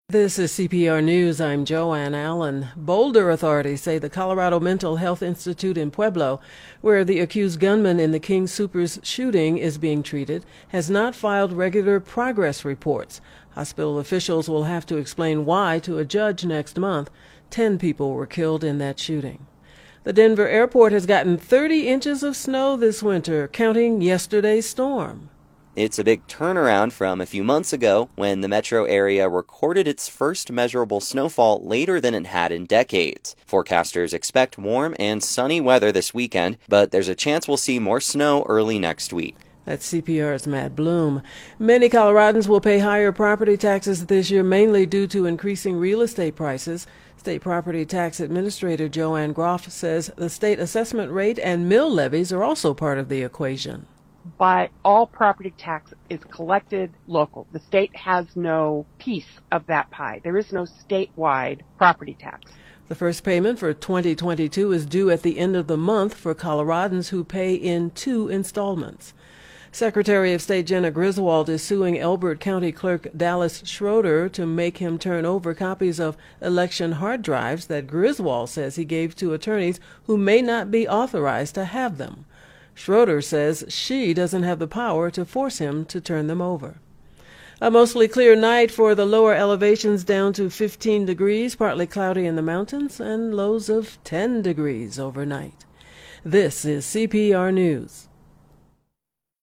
This is CPR News. I'm Joanne Allen. Boulder authorities say the Colorado Mental Health Institute in Pueblo, where the accused gunman in the King Soopers shooting is being treated, has not filed regular progress reports. Hospital officials will have to explain why to a judge next month. 10 people were killed in that shooting. The Denver airport has gotten 30 inches of snow this winter, counting yesterday's storm. It's a big turnaround from a few months ago when the metro area recorded its first measurable snowfall later than it had in decades. Forecasters expect warm and sunny weather this weekend, but there's a chance we'll see more snow early next week. That's CPR's Matt Bloom. Many Coloradans will pay higher property taxes this year, mainly due to increasing real estate prices. State Property Tax Administrator Joanne Groff says the state assessment rate and mill levies are also part of the equation. But all property tax is collected local. The state has no piece of that pie. There is no statewide property tax. The first payment for 2022 is due at the end of the month for Coloradans who pay in 2 installments. Secretary of State Jena Griswold is suing Elbert County Clerk Dallas Schroeder to make him turn over copies of election hard drives that Griswold says he gave to attorneys who may not be authorized to have them. Schroeder says she doesn't have the power to force him to turn them over. A mostly clear night for the lower elevations, down to 15 degrees, partly cloudy in the mountains, and lows of 10 degrees overnight. This is CPR News.